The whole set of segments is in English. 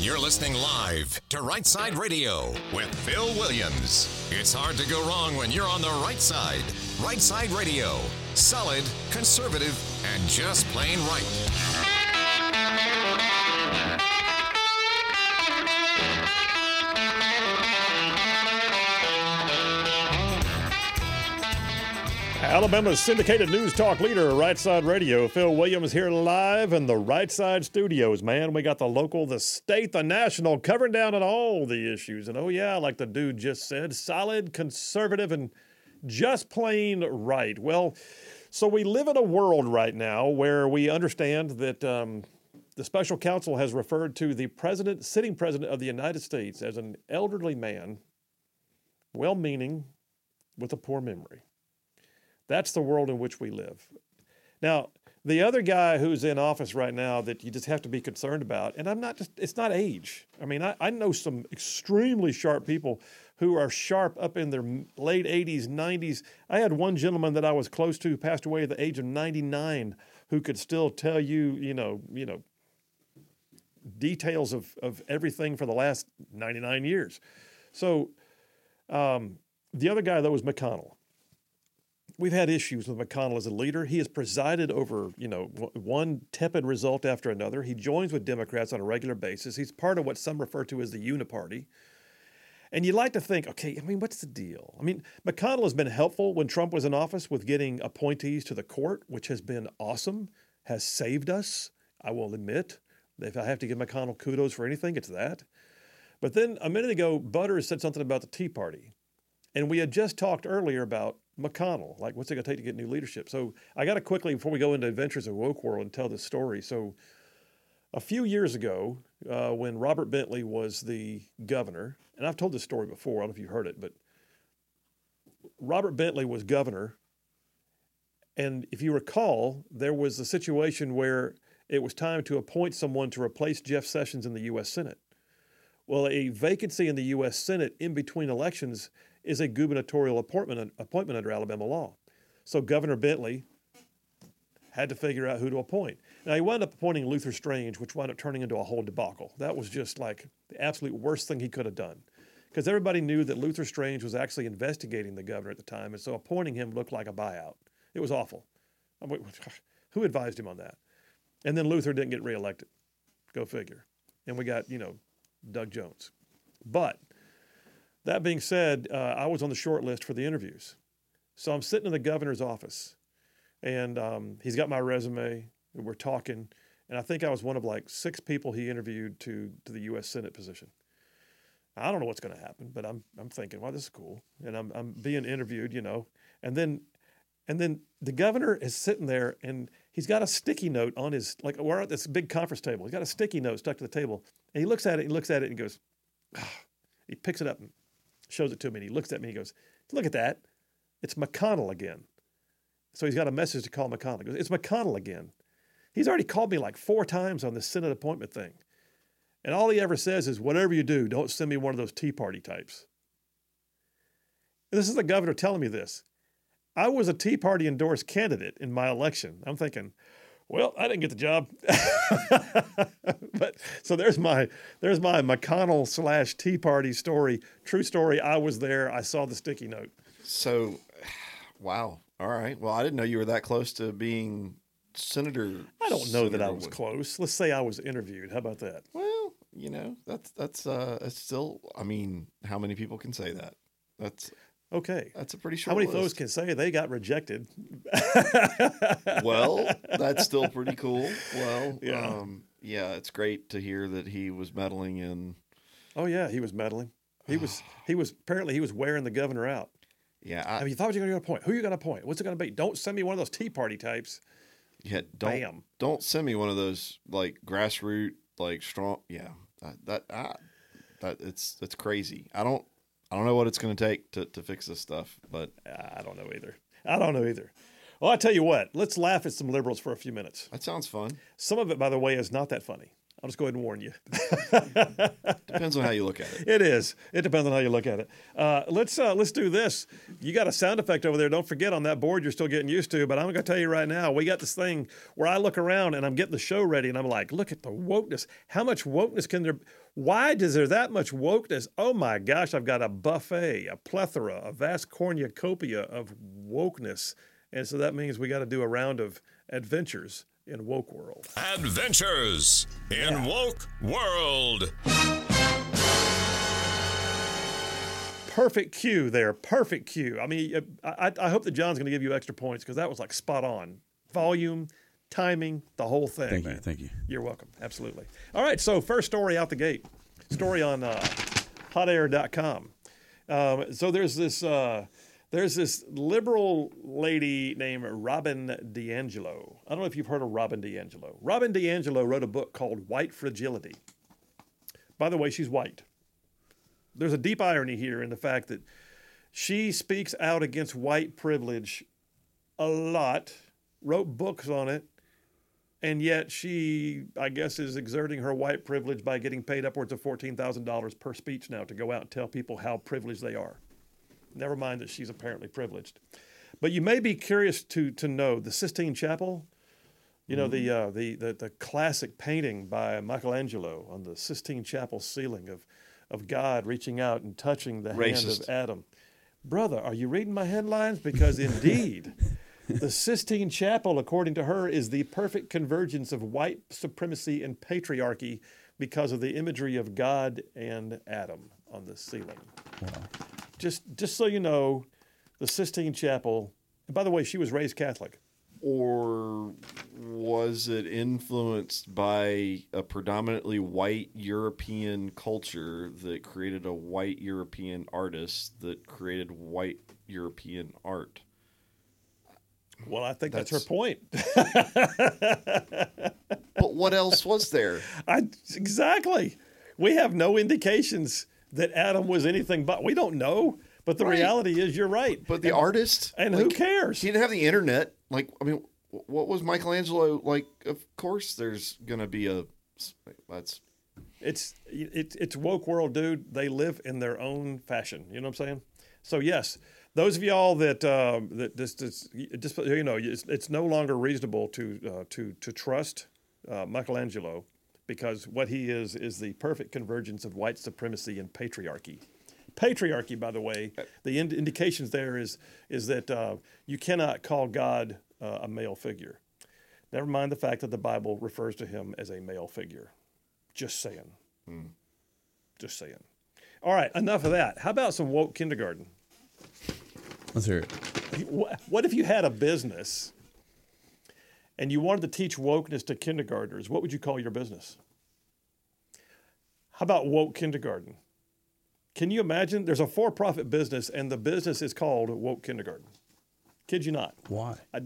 You're listening live to Right Side Radio with Phil Williams. It's hard to go wrong when you're on the right side. Right Side Radio. Solid, conservative, and just plain right. Alabama's syndicated news talk leader, Right Side Radio. Phil Williams here live in the Right Side studios, man. We got the local, the state, the national, covering down on all the issues. And oh yeah, like the dude just said, solid, conservative, and just plain right. Well, so we live in a world right now where we understand that the special counsel has referred to the president, sitting president of the United States as an elderly man, well-meaning, with a poor memory. That's the world in which we live. Now, the other guy who's in office right now that you just have to be concerned about, and it's not age. I mean, I know some extremely sharp people who are sharp up in their late 80s, 90s. I had one gentleman that I was close to who passed away at the age of 99 who could still tell you, details of everything for the last 99 years. So the other guy, though, was McConnell. We've had issues with McConnell as a leader. He has presided over, one tepid result after another. He joins with Democrats on a regular basis. He's part of what some refer to as the uniparty. And you like to think, okay, what's the deal? McConnell has been helpful when Trump was in office with getting appointees to the court, which has been awesome, has saved us, I will admit. If I have to give McConnell kudos for anything, it's that. But then a minute ago, Butters said something about the Tea Party. And we had just talked earlier about McConnell, like what's it going to take to get new leadership? So I got to quickly, before we go into Adventures of Woke World, and tell this story. So a few years ago, when Robert Bentley was the governor, and I've told this story before, I don't know if you've heard it, but Robert Bentley was governor. And if you recall, there was a situation where it was time to appoint someone to replace Jeff Sessions in the U.S. Senate. Well, a vacancy in the U.S. Senate in between elections is a gubernatorial appointment under Alabama law. So Governor Bentley had to figure out who to appoint. Now, he wound up appointing Luther Strange, which wound up turning into a whole debacle. That was just like the absolute worst thing he could have done, because everybody knew that Luther Strange was actually investigating the governor at the time, and so appointing him looked like a buyout. It was awful. Who advised him on that? And then Luther didn't get reelected. Go figure. And we got, Doug Jones. But that being said, I was on the short list for the interviews. So I'm sitting in the governor's office, and he's got my resume, and we're talking, and I think I was one of like 6 people he interviewed to the U.S. Senate position. I don't know what's going to happen, but I'm thinking, well, this is cool, and I'm being interviewed, and then the governor is sitting there, and he's got a sticky note on his, like, we're at this big conference table. He's got a sticky note stuck to the table, and he looks at it, and goes, he picks it up and shows it to me, and he looks at me, and he goes, look at that. It's McConnell again. So he's got a message to call McConnell. He goes, it's McConnell again. He's already called me like 4 times on this Senate appointment thing. And all he ever says is, whatever you do, don't send me one of those Tea Party types. And this is the governor telling me this. I was a Tea Party endorsed candidate in my election. I'm thinking, well, I didn't get the job. But so there's my McConnell / Tea Party story. True story. I was there. I saw the sticky note. So, wow. All right. Well, I didn't know you were that close to being senator. I don't know that I was close. Let's say I was interviewed. How about that? Well, that's still, how many people can say that? That's okay. That's a pretty short How many list. folks can say they got rejected? Well, that's still pretty cool. Well, yeah. It's great to hear that he was meddling in. Oh yeah, he was meddling. He was apparently he was wearing the governor out. Yeah. You thought you were going to appoint? Who are you going to appoint? What's it going to be? Don't send me one of those Tea Party types. Yeah. Bam. Don't send me one of those like grassroots, like strong. Yeah. It's crazy. I don't know what it's going to take to fix this stuff, but I don't know either. Well, I tell you what, let's laugh at some liberals for a few minutes. That sounds fun. Some of it, by the way, is not that funny. I'll just go ahead and warn you. Depends on how you look at it. It is. It depends on how you look at it. Let's do this. You got a sound effect over there. Don't forget on that board you're still getting used to. But I'm going to tell you right now, we got this thing where I look around and I'm getting the show ready and I'm like, look at the wokeness. How much wokeness can there? Why is there that much wokeness? Oh my gosh! I've got a buffet, a plethora, a vast cornucopia of wokeness, and so that means we got to do a round of adventures in woke world. Adventures in woke world. Perfect cue there. Perfect cue. I mean, I hope that John's going to give you extra points because that was like spot on. Volume, timing, the whole thing. Thank you. You're welcome. Absolutely. All right. So first story out the gate. Story on hotair.com. So there's this liberal lady named Robin DiAngelo. I don't know if you've heard of Robin DiAngelo. Robin DiAngelo wrote a book called White Fragility. By the way, she's white. There's a deep irony here in the fact that she speaks out against white privilege a lot, wrote books on it, and yet she, I guess, is exerting her white privilege by getting paid upwards of $14,000 per speech now to go out and tell people how privileged they are. Never mind that she's apparently privileged. But you may be curious to know the Sistine Chapel, you know, the classic painting by Michelangelo on the Sistine Chapel ceiling of God reaching out and touching the hand of Adam. Brother, are you reading my headlines? Because indeed, the Sistine Chapel, according to her, is the perfect convergence of white supremacy and patriarchy because of the imagery of God and Adam on the ceiling. Wow. Just so you know, the Sistine Chapel, and by the way, she was raised Catholic. Or was it influenced by a predominantly white European culture that created a white European artist that created white European art? Well, I think that's her point. But what else was there? Exactly. We have no indications that Adam was anything but. We don't know. But the reality is, you're right. But the artist? And who cares? He didn't have the internet. Like, I mean, what was Michelangelo like? Of course there's going to be that's... It's woke world, dude. They live in their own fashion. You know what I'm saying? So, yes, those of y'all that just you know, it's no longer reasonable to trust Michelangelo, because what he is the perfect convergence of white supremacy and patriarchy. Patriarchy, by the way, the indications there is that you cannot call God a male figure. Never mind the fact that the Bible refers to him as a male figure. Just saying. Just saying. All right, enough of that. How about some woke kindergarten? Let's hear it. What if you had a business and you wanted to teach wokeness to kindergartners? What would you call your business? How about woke kindergarten? Can you imagine? There's a for-profit business, and the business is called Woke Kindergarten. Kid you not. Why? I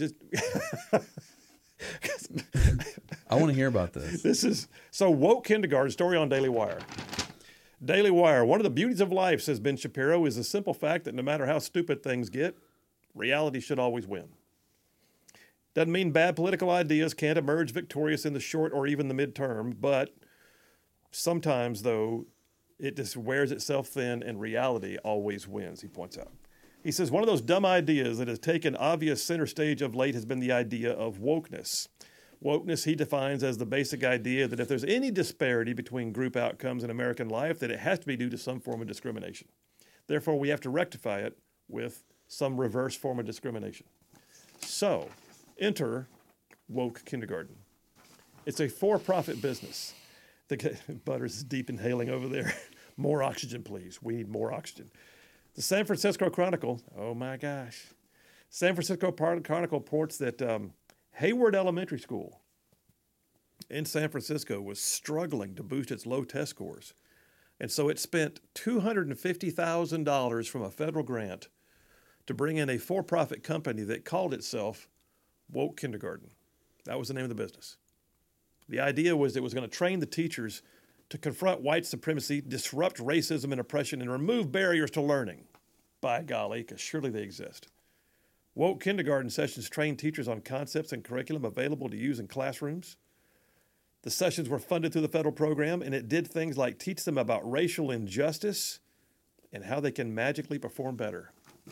want to hear about this. So Woke Kindergarten, story on Daily Wire. Daily Wire, one of the beauties of life, says Ben Shapiro, is the simple fact that no matter how stupid things get, reality should always win. Doesn't mean bad political ideas can't emerge victorious in the short or even the midterm, but sometimes, though, it just wears itself thin and reality always wins, he points out. He says, one of those dumb ideas that has taken obvious center stage of late has been the idea of wokeness. Wokeness he defines as the basic idea that if there's any disparity between group outcomes in American life, that it has to be due to some form of discrimination. Therefore, we have to rectify it with some reverse form of discrimination. So, enter Woke Kindergarten. It's a for-profit business. Butters is deep inhaling over there. More oxygen, please. We need more oxygen. The San Francisco Chronicle, oh my gosh. San Francisco Chronicle reports that Hayward Elementary School in San Francisco was struggling to boost its low test scores. And so it spent $250,000 from a federal grant to bring in a for-profit company that called itself Woke Kindergarten. That was the name of the business. The idea was it was going to train the teachers to confront white supremacy, disrupt racism and oppression, and remove barriers to learning. By golly, because surely they exist. Woke Kindergarten sessions train teachers on concepts and curriculum available to use in classrooms. The sessions were funded through the federal program, and it did things like teach them about racial injustice and how they can magically perform better.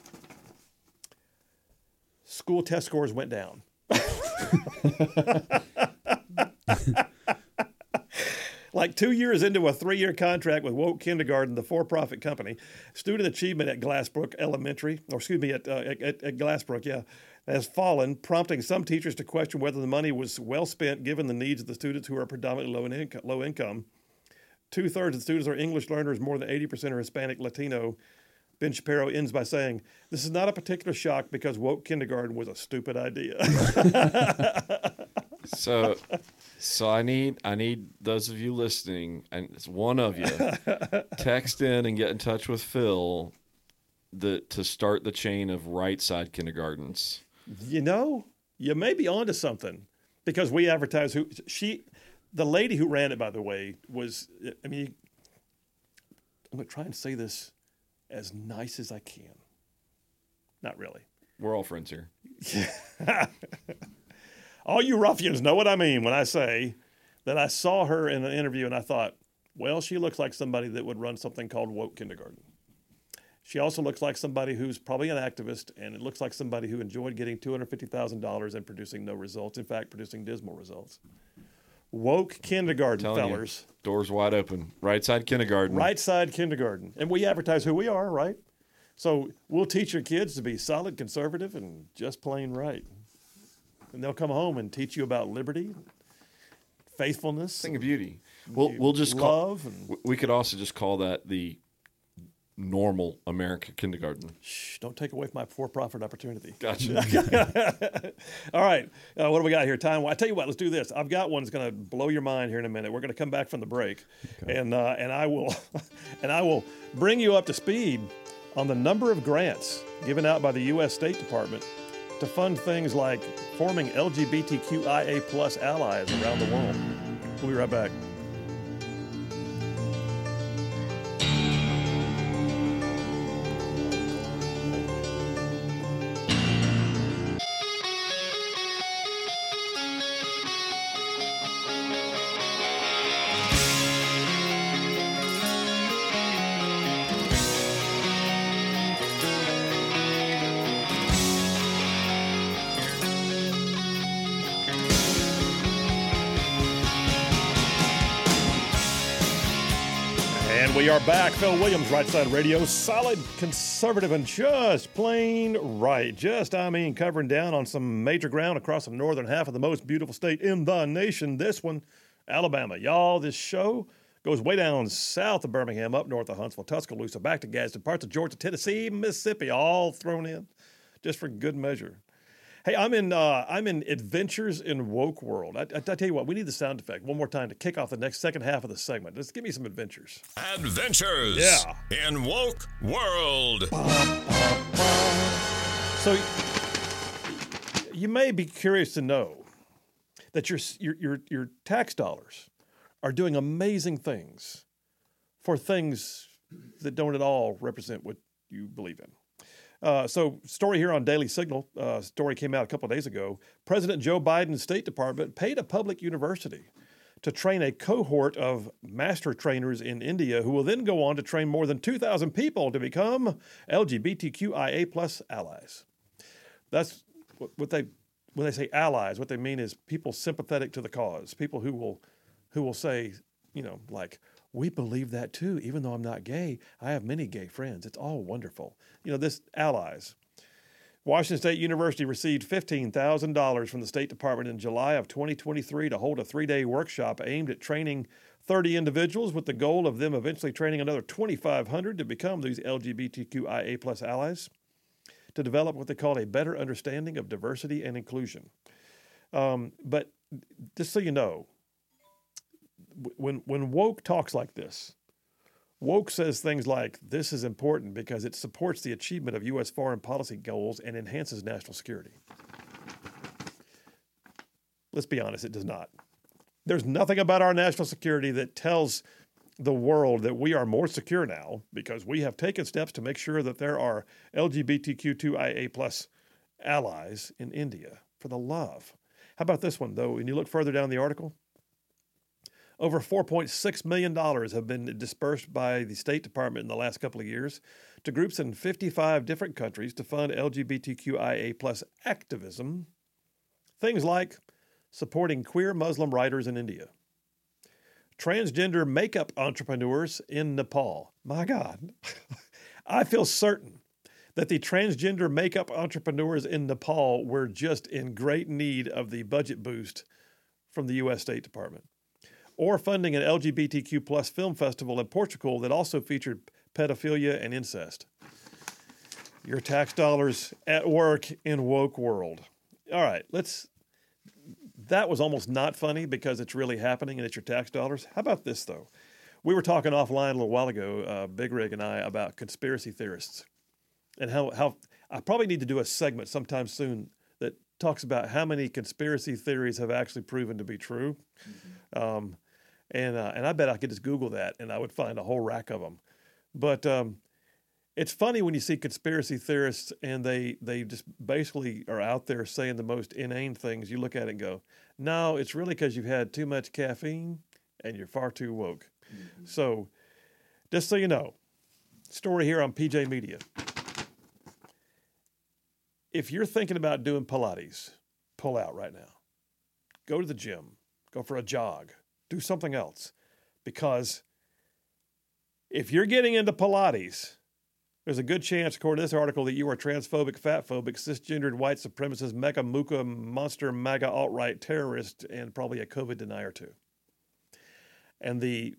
School test scores went down. Like 2 years into a 3-year contract with Woke Kindergarten, the for-profit company, student achievement at Glassbrook Elementary, at Glassbrook, has fallen, prompting some teachers to question whether the money was well spent given the needs of the students who are predominantly low income. 2/3 of the students are English learners, more than 80% are Hispanic, Latino. Ben Shapiro ends by saying, "This is not a particular shock because Woke Kindergarten was a stupid idea." So I need those of you listening, and it's one of you, text in and get in touch with Phil to start the chain of right side kindergartens. You know, you may be onto something because we advertise the lady who ran it, by the way, was, I mean, I'm going to try and say this as nice as I can. Not really. We're all friends here. All you ruffians know what I mean when I say that I saw her in an interview and I thought, well, she looks like somebody that would run something called Woke Kindergarten. She also looks like somebody who's probably an activist, and it looks like somebody who enjoyed getting $250,000 and producing no results, in fact, producing dismal results. Woke Kindergarten, fellers. Doors wide open. Right side kindergarten. Right side kindergarten. And we advertise who we are, right? So we'll teach your kids to be solid, conservative, and just plain right. And they'll come home and teach you about liberty, faithfulness. Thing of beauty. We'll just love. We could also just call that the normal American kindergarten. Shh, don't take away from my for-profit opportunity. Gotcha. All right. What do we got here? Time. Well, I tell you what, let's do this. I've got one that's going to blow your mind here in a minute. We're going to come back from the break, and I will bring you up to speed on the number of grants given out by the U.S. State Department to fund things like forming LGBTQIA plus allies around the world. We'll be right back. We are back. Phil Williams, Right Side Radio, solid, conservative, and just plain right. Covering down on some major ground across the northern half of the most beautiful state in the nation. This one, Alabama. Y'all, this show goes way down south of Birmingham, up north of Huntsville, Tuscaloosa, back to Gadsden, parts of Georgia, Tennessee, Mississippi, all thrown in just for good measure. Hey, I'm in Adventures in Woke World. I tell you what, we need the sound effect one more time to kick off the second half of the segment. Let's give me some adventures. Adventures in Woke World. So you may be curious to know that your tax dollars are doing amazing things for things that don't at all represent what you believe in. So story here on Daily Signal, story came out a couple of days ago. President Joe Biden's State Department paid a public university to train a cohort of master trainers in India who will then go on to train more than 2,000 people to become LGBTQIA plus allies. That's what when they say allies, what they mean is people sympathetic to the cause, people who will say, like, we believe that too, even though I'm not gay. I have many gay friends. It's all wonderful. This allies. Washington State University received $15,000 from the State Department in July of 2023 to hold a 3-day workshop aimed at training 30 individuals with the goal of them eventually training another 2,500 to become these LGBTQIA plus allies to develop what they call a better understanding of diversity and inclusion. But just so you know, when woke talks like this, woke says things like, this is important because it supports the achievement of U.S. foreign policy goals and enhances national security. Let's be honest, it does not. There's nothing about our national security that tells the world that we are more secure now because we have taken steps to make sure that there are LGBTQ2IA plus allies in India, for the love. How about this one, though? When you look further down the article, Over $4.6 million have been dispersed by the State Department in the last couple of years to groups in 55 different countries to fund LGBTQIA plus activism. Things like supporting queer Muslim writers in India, transgender makeup entrepreneurs in Nepal. My God, I feel certain that the transgender makeup entrepreneurs in Nepal were just in great need of the budget boost from the U.S. State Department. Or funding an LGBTQ plus film festival in Portugal that also featured pedophilia and incest. Your tax dollars at work in woke world. All right, that was almost not funny because it's really happening and it's your tax dollars. How about this, though? We were talking offline a little while ago, Big Rig and I, about conspiracy theorists and how I probably need to do a segment sometime soon that talks about how many conspiracy theories have actually proven to be true. Mm-hmm. And I bet I could just Google that and I would find a whole rack of them. But it's funny when you see conspiracy theorists and they just basically are out there saying the most inane things. You look at it and go, no, it's really because you've had too much caffeine and you're far too woke. Mm-hmm. So just so you know, story here on PJ Media. If you're thinking about doing Pilates, pull out right now. Go to the gym. Go for a jog. Do something else. Because if you're getting into Pilates, there's a good chance, according to this article, that you are transphobic, fatphobic, cisgendered, white supremacist, mecha, muka, monster, MAGA, alt-right terrorist, and probably a COVID denier too. And the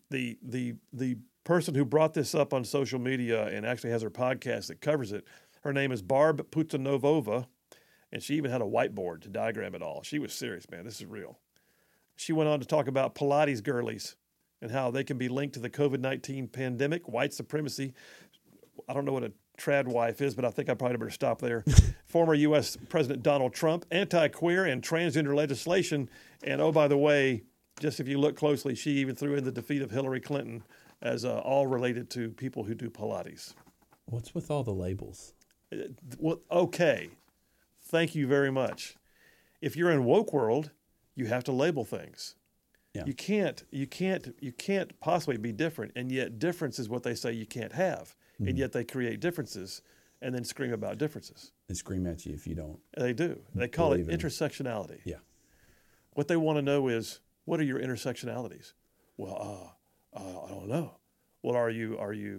person who brought this up on social media and actually has her podcast that covers it, her name is Barb Putanovova, and she even had a whiteboard to diagram it all. She was serious, man. This is real. She went on to talk about Pilates girlies and how they can be linked to the COVID-19 pandemic, white supremacy. I don't know what a trad wife is, but I think I probably better stop there. Former U.S. President Donald Trump, anti-queer and transgender legislation. And oh, by the way, just if you look closely, she even threw in the defeat of Hillary Clinton as all related to people who do Pilates. What's with all the labels? Well, okay. Thank you very much. If you're in woke world, you have to label things. Yeah. You can't possibly be different, and yet difference is what they say you can't have. Mm-hmm. And yet they create differences and then scream about differences. They scream at you if you don't. They do. They call it intersectionality. Yeah. What they want to know is, what are your intersectionalities? Well, I don't know. Well, are you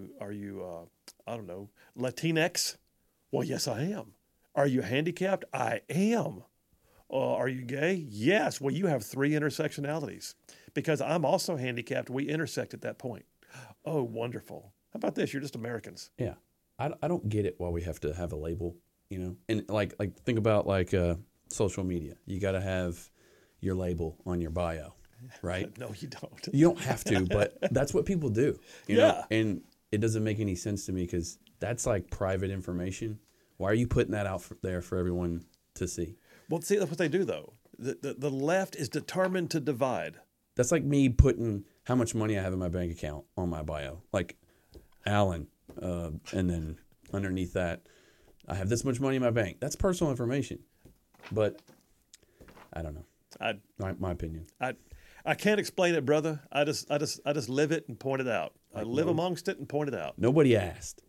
I don't know, Latinx? Well, yes, I am. Are you handicapped? I am. Are you gay? Yes. Well, you have 3 intersectionalities. Because I'm also handicapped, we intersect at that point. Oh, wonderful. How about this? You're just Americans. Yeah. I don't get it why we have to have a label, you know? And like think about social media. You got to have your label on your bio, right? No, you don't. You don't have to, but that's what people do, you know? And it doesn't make any sense to me because that's like private information. Why are you putting that out there for everyone to see? Well, see, that's what they do, though. The left is determined to divide. That's like me putting how much money I have in my bank account on my bio. Like, Alan, and then underneath that, I have this much money in my bank. That's personal information. But I don't know. My opinion. I can't explain it, brother. I just live it and point it out. I live amongst it and point it out. Nobody asked.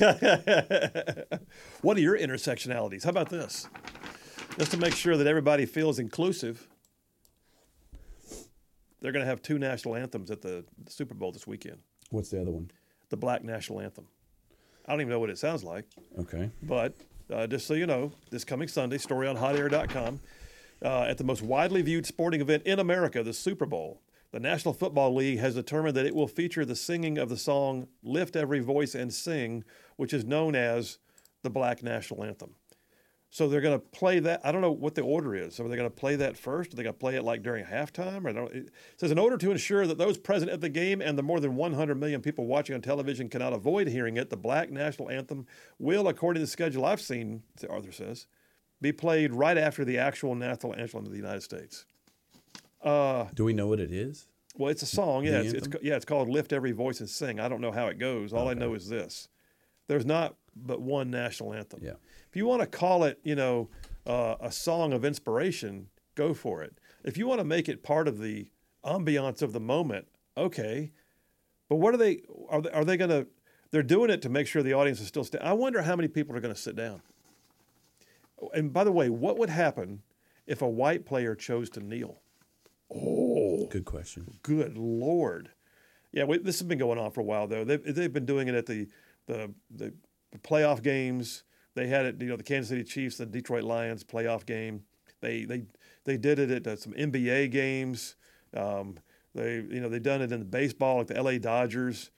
What are your intersectionalities? How about this? Just to make sure that everybody feels inclusive, they're going to have 2 national anthems at the Super Bowl this weekend. What's the other one? The Black National Anthem. I don't even know what it sounds like. Okay. But just so you know, this coming Sunday, story on hotair.com, at the most widely viewed sporting event in America, the Super Bowl, the National Football League has determined that it will feature the singing of the song Lift Every Voice and Sing, which is known as the Black National Anthem. So they're going to play that. I don't know what the order is. So are they going to play that first? Are they going to play it like during halftime? It says, in order to ensure that those present at the game and the more than 100 million people watching on television cannot avoid hearing it, the Black National Anthem will, according to the schedule I've seen, Arthur says, be played right after the actual national anthem of the United States. Do we know what it is? Well, it's a song. Yeah, it's called Lift Every Voice and Sing. I don't know how it goes. All I know is this. There's not but one national anthem. Yeah. If you want to call it, a song of inspiration, go for it. If you want to make it part of the ambiance of the moment. Okay, but what are they going to? They're doing it to make sure the audience is still. I wonder how many people are going to sit down. And by the way, what would happen if a white player chose to kneel? Oh, Good question. good Lord! Yeah, this has been going on for a while though. They've been doing it at the playoff games. They had it, the Kansas City Chiefs, the Detroit Lions playoff game. They did it at some NBA games. They've done it in the baseball, like the LA Dodgers.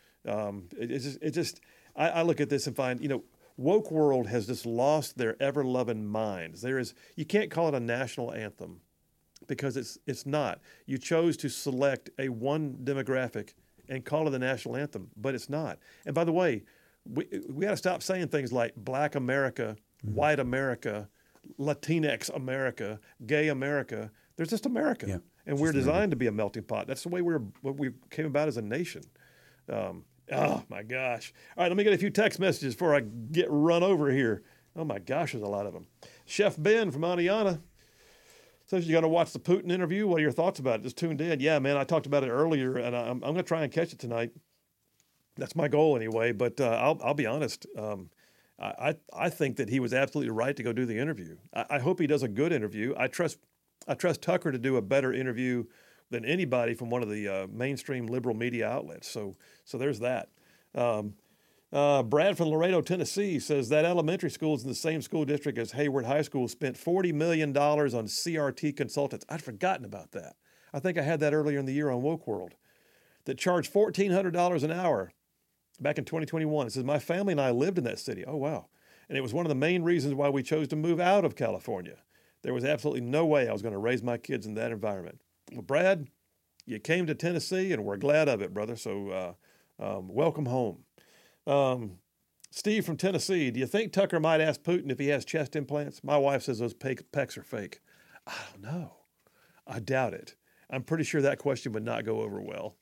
I look at this and find, woke world has just lost their ever-loving minds. You can't call it a national anthem because it's not. You chose to select one demographic and call it the national anthem, but it's not. And by the way, we got to stop saying things like Black America, White America, Latinx America, Gay America. There's just America, Yeah, and we're designed to be a melting pot. That's the way we came about as a nation. Oh my gosh! All right, let me get a few text messages before I get run over here. Oh my gosh, there's a lot of them. Chef Ben from Aniana says you got to watch the Putin interview. What are your thoughts about it? Just tuned in. Yeah, man, I talked about it earlier, and I'm going to try and catch it tonight. That's my goal anyway. But I'll be honest. I think that he was absolutely right to go do the interview. I hope he does a good interview. I trust Tucker to do a better interview than anybody from one of the mainstream liberal media outlets. So there's that. Brad from Laredo, Tennessee says that elementary school is in the same school district as Hayward High School, spent $40 million on CRT consultants. I'd forgotten about that. I think I had that earlier in the year on Woke World. That charged $1,400 an hour back in 2021. It says, my family and I lived in that city. Oh, wow. And it was one of the main reasons why we chose to move out of California. There was absolutely no way I was going to raise my kids in that environment. Well, Brad, you came to Tennessee, and we're glad of it, brother. So welcome home. Steve from Tennessee, do you think Tucker might ask Putin if he has chest implants? My wife says those pecs are fake. I don't know. I doubt it. I'm pretty sure that question would not go over well.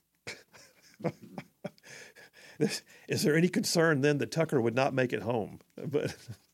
Is there any concern then that Tucker would not make it home? But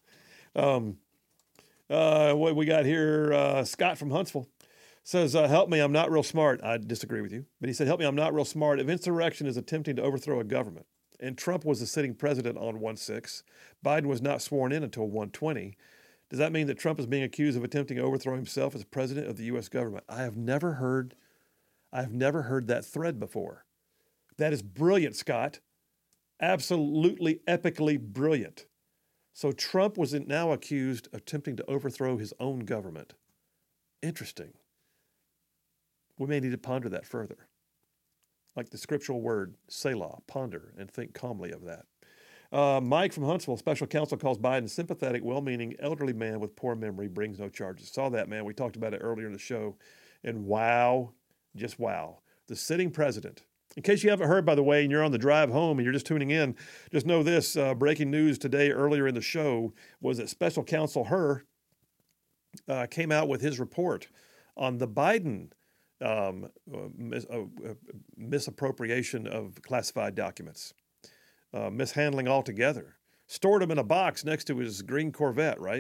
what we got here, Scott from Huntsville says, help me, I'm not real smart. I disagree with you. But he said, help me, I'm not real smart. If insurrection is attempting to overthrow a government, and Trump was the sitting president on 1/6, Biden was not sworn in until 1/20, does that mean that Trump is being accused of attempting to overthrow himself as president of the U.S. government? I have never heard that thread before. That is brilliant, Scott. Absolutely, epically brilliant. So Trump was now accused of attempting to overthrow his own government. Interesting. We may need to ponder that further. Like the scriptural word, Selah, ponder and think calmly of that. Mike from Huntsville, special counsel calls Biden sympathetic, well-meaning, elderly man with poor memory, brings no charges. Saw that, man. We talked about it earlier in the show. And wow, just wow. The sitting president. In case you haven't heard, by the way, and you're on the drive home and you're just tuning in, just know this, breaking news today earlier in the show was that special counsel Hur came out with his report on the Biden misappropriation of classified documents, mishandling altogether. Stored them in a box next to his green Corvette, right?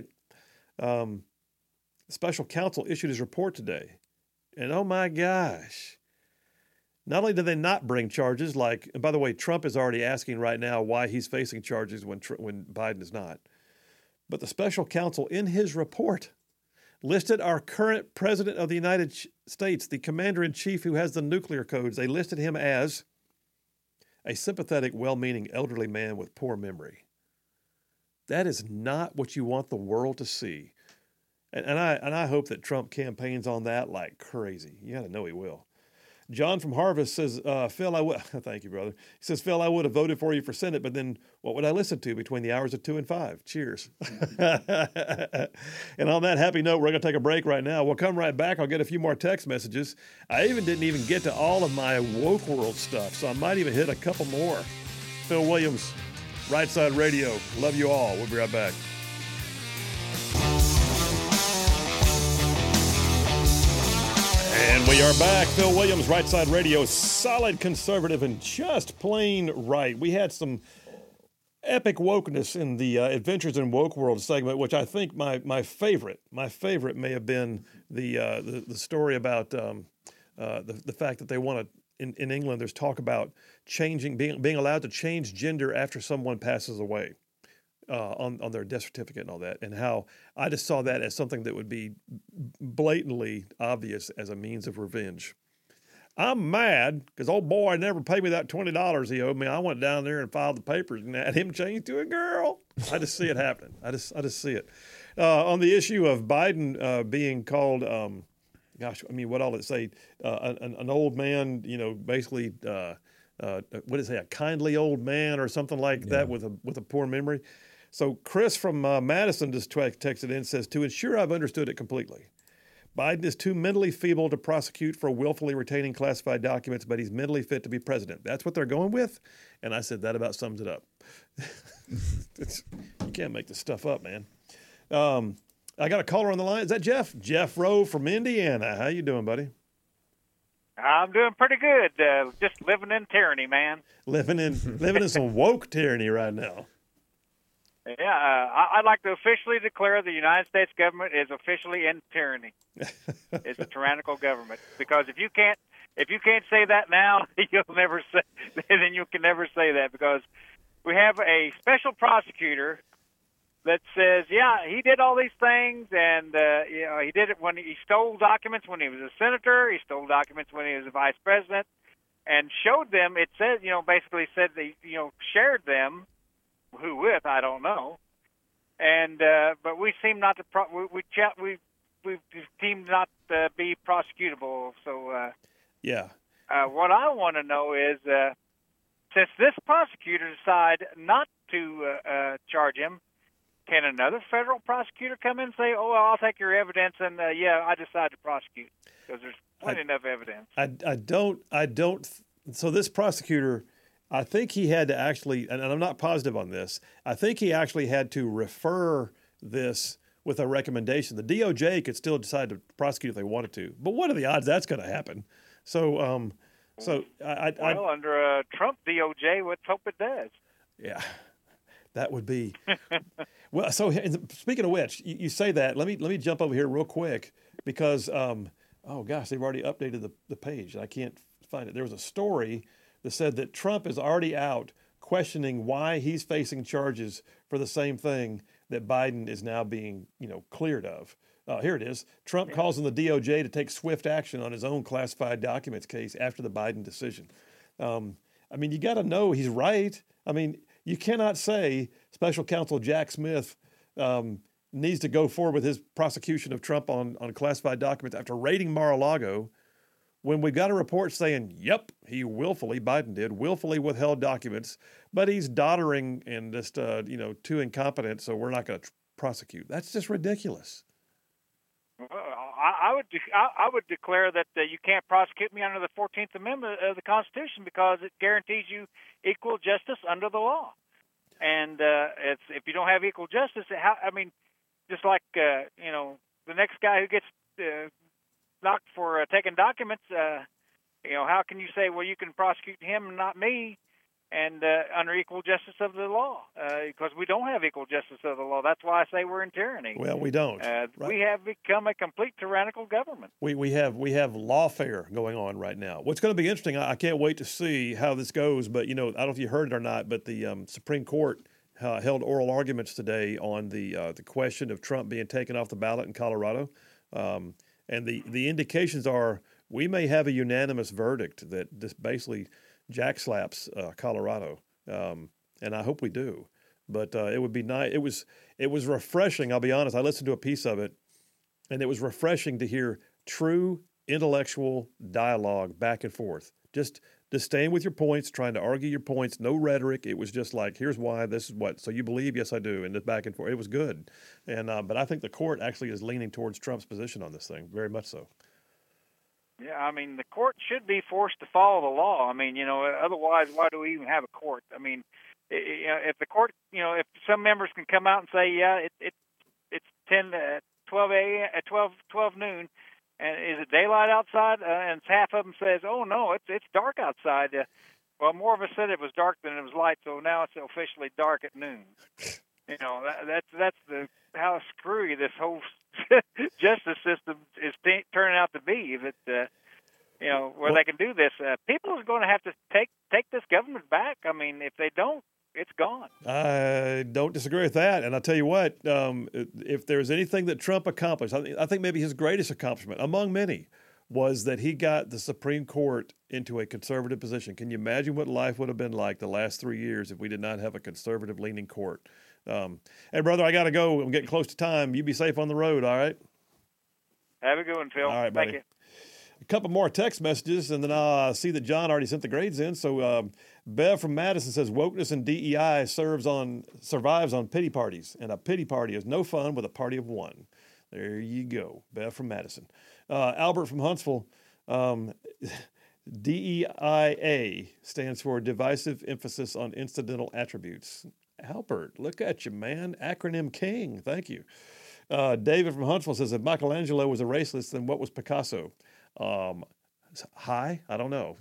Special counsel issued his report today. And oh my gosh, not only did they not bring charges, and by the way, Trump is already asking right now why he's facing charges when Biden is not, but the special counsel in his report listed our current president of the United States, the commander-in-chief who has the nuclear codes. They listed him as a sympathetic, well-meaning elderly man with poor memory. That is not what you want the world to see. And I hope that Trump campaigns on that like crazy. You got to know he will. John from Harvest says, Phil, thank you, brother. He says, Phil, I would have voted for you for Senate, but then what would I listen to between the hours of 2 and 5? Cheers. And on that happy note, we're going to take a break right now. We'll come right back. I'll get a few more text messages. I didn't get to all of my woke world stuff, so I might even hit a couple more. Phil Williams, Right Side Radio. Love you all. We'll be right back. And we are back. Phil Williams, Right Side Radio, solid conservative and just plain right. We had some epic wokeness in the Adventures in Woke World segment, which I think my favorite may have been the story about the fact that they want to. In England, there's talk about being allowed to change gender after someone passes away on their death certificate and all that, and how I just saw that as something that would be blatantly obvious as a means of revenge. I'm mad because old boy never paid me that $20 he owed me. I went down there and filed the papers and had him changed to a girl. I just see it happening. I just see it. On the issue of Biden being called. Gosh, I mean, what all did it say? An old man, basically, what did it say? A kindly old man or something like that with a poor memory. So Chris from Madison just texted in and says, to ensure I've understood it completely, Biden is too mentally feeble to prosecute for willfully retaining classified documents, but he's mentally fit to be president. That's what they're going with. And I said, that about sums it up. You can't make this stuff up, man. I got a caller on the line. Is that Jeff? Jeff Rowe from Indiana. How you doing, buddy? I'm doing pretty good. Just living in tyranny, man. Living in some woke tyranny right now. Yeah, I'd like to officially declare the United States government is officially in tyranny. It's a tyrannical government, because if you can't say that now, then you can never say that, because we have a special prosecutor that says, yeah, he did all these things, and he did it when he stole documents when he was a senator. He stole documents when he was a vice president, and showed them. It says, basically said they, shared them. Who with? I don't know. And but we seem not to. We seem not to be prosecutable. So yeah. What I want to know is, since this prosecutor decided not to charge him, can another federal prosecutor come in and say, "Oh, well, I'll take your evidence," and I decide to prosecute, because there's plenty enough evidence. I don't. So this prosecutor, I think he had to actually, and I'm not positive on this, I think he actually had to refer this with a recommendation. The DOJ could still decide to prosecute if they wanted to, but what are the odds that's going to happen? So, under a Trump DOJ, let's hope it does. Yeah. That would be well. So speaking of which, you say that. Let me jump over here real quick, because oh gosh, they've already updated the page and I can't find it. There was a story that said that Trump is already out questioning why he's facing charges for the same thing that Biden is now being cleared of. Here it is. Trump calls on the DOJ to take swift action on his own classified documents case after the Biden decision. I mean, you got to know he's right. I mean, you cannot say Special Counsel Jack Smith needs to go forward with his prosecution of Trump on classified documents after raiding Mar-a-Lago, when we've got a report saying, yep, Biden did willfully withheld documents, but he's doddering and just, too incompetent, so we're not going to prosecute. That's just ridiculous. Well, I would declare that you can't prosecute me under the 14th Amendment of the Constitution, because it guarantees you equal justice under the law. And if you don't have equal justice, just like the next guy who gets knocked for taking documents, how can you say, well, you can prosecute him and not me, and under equal justice of the law? Because we don't have equal justice of the law. That's why I say we're in tyranny. Well, we don't. Right. We have become a complete tyrannical government. We have lawfare going on right now. What's going to be interesting, I can't wait to see how this goes, but, I don't know if you heard it or not, but the Supreme Court held oral arguments today on the question of Trump being taken off the ballot in Colorado. And the indications are we may have a unanimous verdict that just basically jackslaps Colorado, and I hope we do. But it would be nice. It was refreshing. I'll be honest. I listened to a piece of it, and it was refreshing to hear true intellectual dialogue back and forth. Just staying with your points, trying to argue your points. No rhetoric. It was just like, here's why. This is what. So you believe? Yes, I do. And just back and forth. It was good. And but I think the court actually is leaning towards Trump's position on this thing, very much so. Yeah, the court should be forced to follow the law. Otherwise, why do we even have a court? If the court, if some members can come out and say, yeah, it's 12 noon, and is it daylight outside? And half of them says, oh no, it's dark outside. Well, more of us said it was dark than it was light, so now it's officially dark at noon. That's how screwy this whole justice system is turning out to be. That people are going to have to take this government back. I mean, if they don't, it's gone. I don't disagree with that. And I'll tell you what, if there's anything that Trump accomplished, I think maybe his greatest accomplishment, among many, was that he got the Supreme Court into a conservative position. Can you imagine what life would have been like the last 3 years if we did not have a conservative-leaning court? Hey, brother, I got to go. I'm getting close to time. You be safe on the road, all right? Have a good one, Phil. All right, buddy. Thank you. A couple more text messages, and then I'll see that John already sent the grades in. So Bev from Madison says, wokeness and DEI survives on pity parties, and a pity party is no fun with a party of one. There you go, Bev from Madison. Albert from Huntsville, DEIA stands for Divisive Emphasis on Incidental Attributes. Albert, look at you, man. Acronym king. Thank you. David from Huntsville says, if Michelangelo was a racist, then what was Picasso? Hi? I don't know.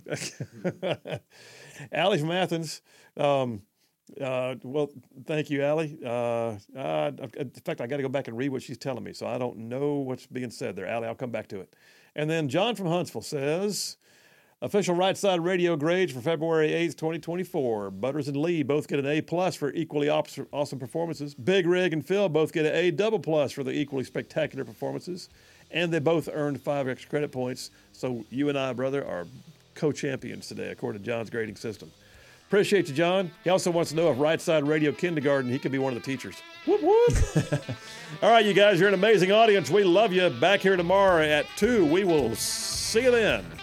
Allie from Athens. Well, thank you, Allie. In fact, I got to go back and read what she's telling me, so I don't know what's being said there, Allie. I'll come back to it. And then John from Huntsville says, official Right Side Radio grades for February 8th, 2024. Butters and Lee both get an A+ for equally awesome performances. Big Rig and Phil both get an A++ for the equally spectacular performances. And they both earned 5 extra credit points. So you and I, brother, are co-champions today, according to John's grading system. Appreciate you, John. He also wants to know if Right Side Radio Kindergarten, he could be one of the teachers. Whoop, whoop. All right, you guys, you're an amazing audience. We love you. Back here tomorrow at 2. We will see you then.